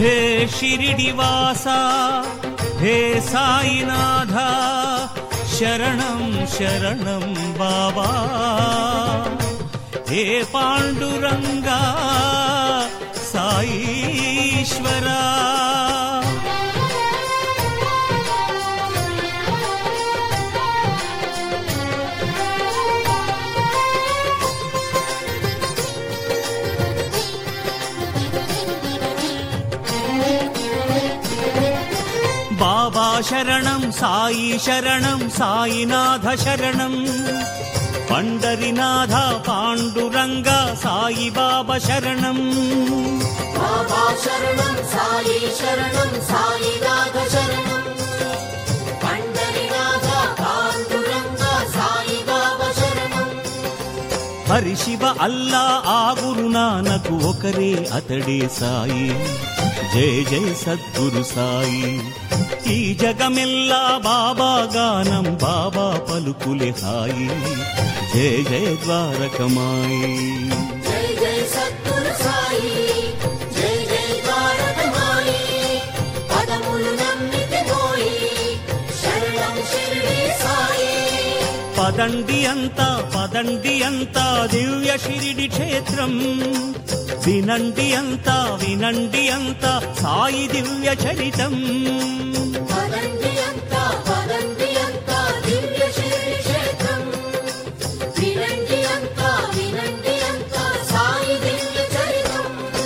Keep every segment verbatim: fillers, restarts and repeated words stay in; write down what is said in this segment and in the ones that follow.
हे शिरिडिवासा हे साईनाथ शरणं शरणं बाबा हे पांडुरंगा साईश्वरा बाबा शरणं साई शरणं साईनाथ शरणं पंडरीनाथ पांडुरंग साई बाबा शरणं बाबा शरणं साई शरणं साईनाथ शरणं पंडरीनाथ पांडुरंग साई बाबा शरणं हरि शिव अल्ला आ गुरु नानक ओकरे अतडे साई जय जय सद्गुरु साई ఈ జగమెల్లా బాబా గానం బాబా పలుకులే హాయి జయ జయ ద్వారకమాయి జయ జయ సద్గురు సాయి జయ జయ ద్వారకమాయి పదములు నమ్మితి పోయి శరణం షిరిడి సాయి పదండి అంతా పదండి అంతా దివ్య షిరిడి క్షేత్రం వినండి అంతా వినండి అంతా సాయి దివ్య చరితం పదండి అంతా పదండి అంతా దివ్య షిరిడి క్షేత్రం వినండి అంతా వినండి అంతా సాయి దివ్య చరితం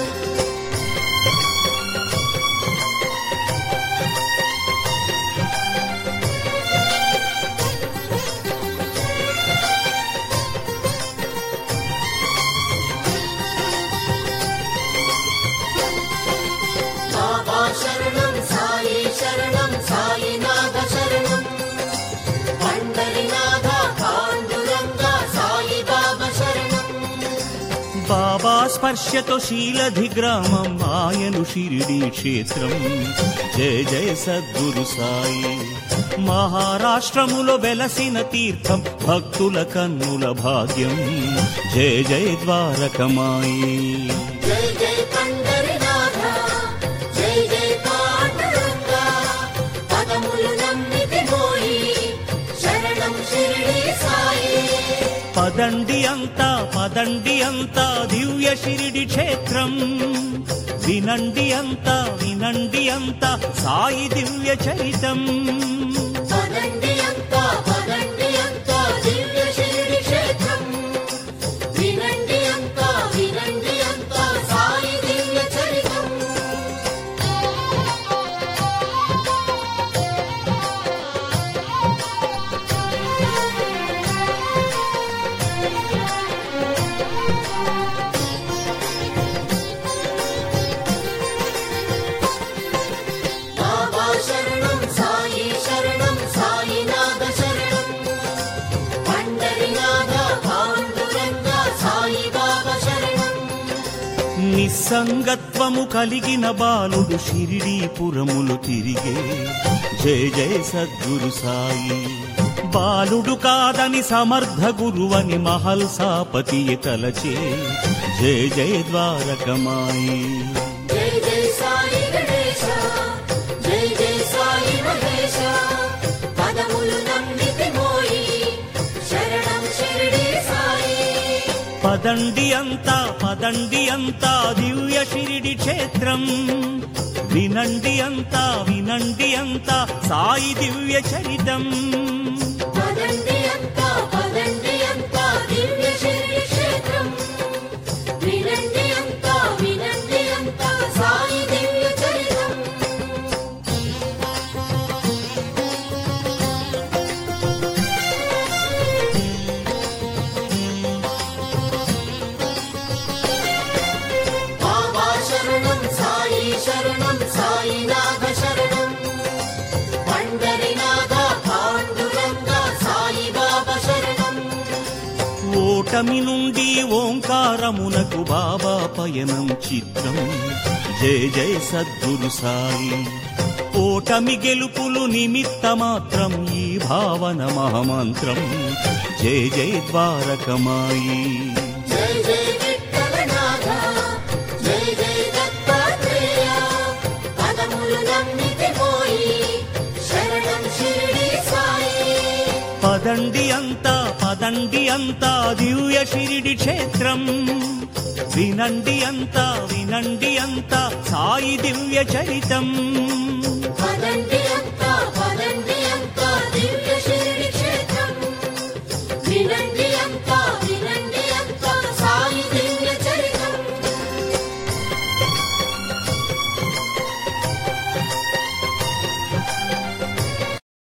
బాబా శరణం సాయి శరణం సాయినాథ శరణం పండరీనాథ పాండురంగ సాయి బాబా శరణం బాబా స్పర్శతో శీలధి గ్రామం ఆయను షిరిడి క్షేత్రం జయ జయ సద్గురు సాయి మహారాష్ట్రములో వెలసిన తీర్థం భక్తుల కన్నుల భాగ్యం జయ జయ ద్వారకమాయి జయ జయ పండరీనాథ జయ జయ పాండురంగ పదములు నమ్మితి పోయి శరణం షిరిడి సాయి పదండి అంతా పదండి అంతా దివ్య షిరిడి క్షేత్రం వినండి అంతా వినండి అంతా సాయి దివ్య చరితం పదండి అంతా పదండి అంతా దివ్య షిరిడి క్షేత్రం వినండి అంతా వినండి అంతా సాయి దివ్య చరితం బాబా శరణం సాయి శరణం సాయినాథ శరణం పండరీనాథ పాండురంగ సాయి బాబా శరణం నిస్సంగత్వము కలిగిన బాలుడు షిరిడీపురములు తిరిగే జయ జయ సద్గురు సాయి బాలుడు కాదని సమర్థ గురువని మహల్సాపతి తలచే జయ జయ ద్వారకమాయి జై జై సాయి గణేశ జై జై సాయి మహేశ పదములు నమ్మితి మోయి శరణం షిరిడి సాయి పదండి అంతా పదండి అంతా దివ్య షిరిడి క్షేత్రం వినండి అంతా వినండి అంతా సాయి దివ్య చరితం పదండి అంతా పదండి అంతా దివ్య షిరిడి క్షేత్రం వినండి అంతా వినండి అంతా సాయి దివ్య చరితం బాబా శరణం సాయి శరణం సాయినాథ శరణం పండరీనాథ పాండురంగ సాయి బాబా శరణం ఓటమి నుండి ఓంకారమునకు బాబా పయనం చిత్రం జయ జయ సద్గురు సాయి ఓటమి గెలుపులు నిమిత్త మాత్రం ఈ భావన మహామంత్రం జయ జయ ద్వారకమాయి జై జై విఠలనాథ జై జై దత్తాత్రేయ పదండి అంతా పదండి అంతా దివ్య షిరిడి క్షేత్రం వినండి అంతా వినండి అంతా సాయి దివ్య చరితం